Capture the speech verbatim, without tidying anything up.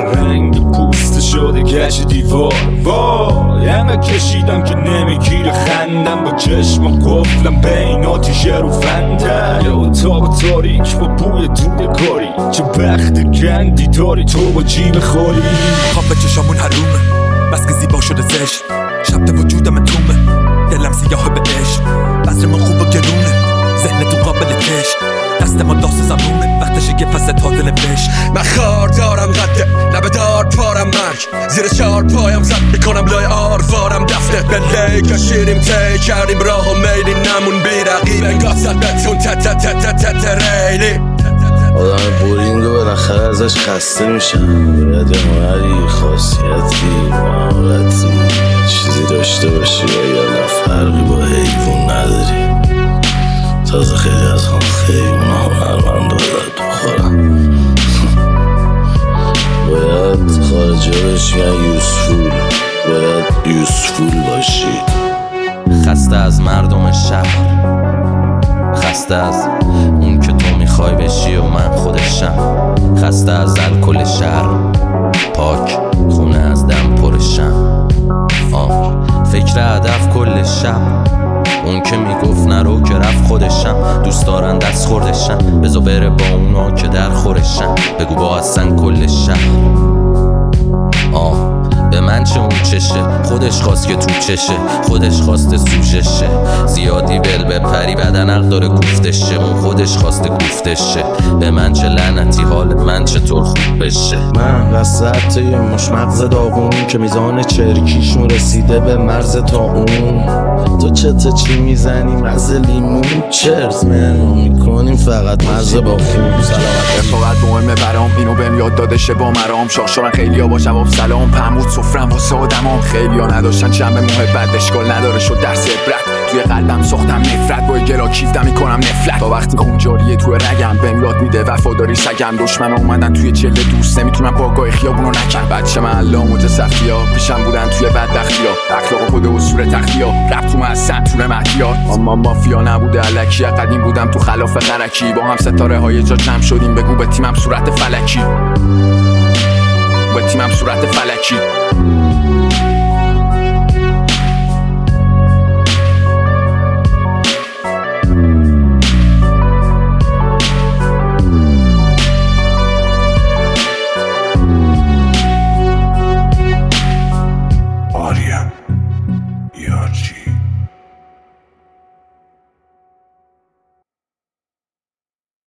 رنگ پوست شده گشت دیوار. وای همه کشیدم که نمیگیره خندم، با چشم قفلم بین آتیشه رو فنده. یا اتاق تاریک با بوی دوده کاری، چه بخت گندی داری تو با جیب خوری. خواب به چشامون حرومه بس که زیبا شده زشت، شب ده وجودم تومه دلم سیاه به عشق. بذرمون خوب و گرونه ذهن تو قابل کشت، دست ما داس زمونه وقتشه یه فصل تازه نوشت. من خار دارم قده لبه دار پارم مرگ، زیر چار پایم زد میکنم لای آروارم دفته. به لیک شیریم تی کردیم راه و میلی نمون بی رقیب انگاه زد بتون تت تت تت تت ریلی. آدم بورینگ و بالاخره ازش خسته میشن، باید یه هنری، خاصیتی، مهارتی چیزی داشته باشی و یا نه فرقی با حیوان نداری. تازه خیلی از هم حیوان هنرمند باید بخورن. باید خارجی بهش میگن یوسفول، باید یوسفول باشی. خسته از مردم شهر، خسته از اون که تو میخوای بشی و من خودشم. خسته از الکل شهر پاک خونه از دم پرشم. آه فکر هدف کل شب، اون که میگفت نرو که رفت خودشم. دوست دارن دست خوردشم بزا بره با اونا که در خورشم. بگو با اصلا کل شهر. آه به من چه اون چشه، خودش خواست که تو چشه، خودش خواسته سوژشه. زیادی ول به پری بدن عقل داره گفتشه، اون خودش خواسته گفتشه. به من چه لعنتی حال من چطور خوب بشه. من وسط یه مش مغز داغون که میزان چرکیشون رسیده به مرز تا اون. تو چته چی میزنی مغز لیمون، چرز منو میکنیم فقط مغز با خون. سلامت رفاقت مهمه برام، اینو بهم یاد داده شه با مرام. شاخ شدن خیلیا با جواب سلام، پهمود سفرم واسه آدمام. خیلیا نداشتن جنبه محبت، اشکال نداره شد درس عبرت. توی قلبم ساختم نفرت، با گلا کیفتم میکنم نفلت. تا وقتی خون جاریه توی رگم بهم یاد میده وفاداری سگم. دشمنا اومدن توی چله دوست نمیتونم باگاه خیابونو نکن. بچه من علامت صفیا پیشم بودن توی بدبختیا، اخلاق خود اصول تختیا رب تو اصلا طول مهدیار. اما مافیا نبوده الکی، قدیم بودم تو خلاف غرکی. با هم ستاره های جا جمع شدیم، بگو به تیمم صورت فلکی، به تیمم صورت فلکی.